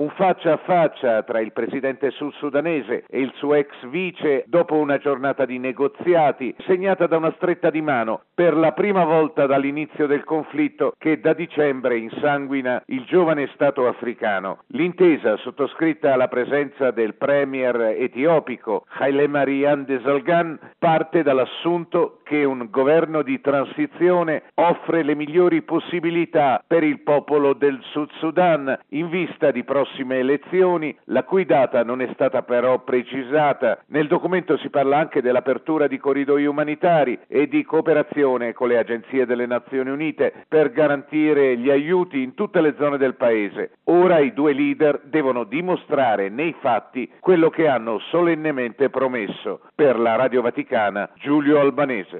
un faccia a faccia tra il presidente sudsudanese e il suo ex vice dopo una giornata di negoziati segnata da una stretta di mano per la prima volta dall'inizio del conflitto che da dicembre insanguina il giovane Stato africano. L'intesa, sottoscritta alla presenza del premier etiopico Haile Mariam Desalegn, parte dall'assunto che un governo di transizione offre le migliori possibilità per il popolo del Sud Sudan in vista di prossime elezioni, la cui data non è stata però precisata. Nel documento si parla anche dell'apertura di corridoi umanitari e di cooperazione con le agenzie delle Nazioni Unite per garantire gli aiuti in tutte le zone del paese. Ora i due leader devono dimostrare nei fatti quello che hanno solennemente promesso. Per la Radio Vaticana, Giulio Albanese.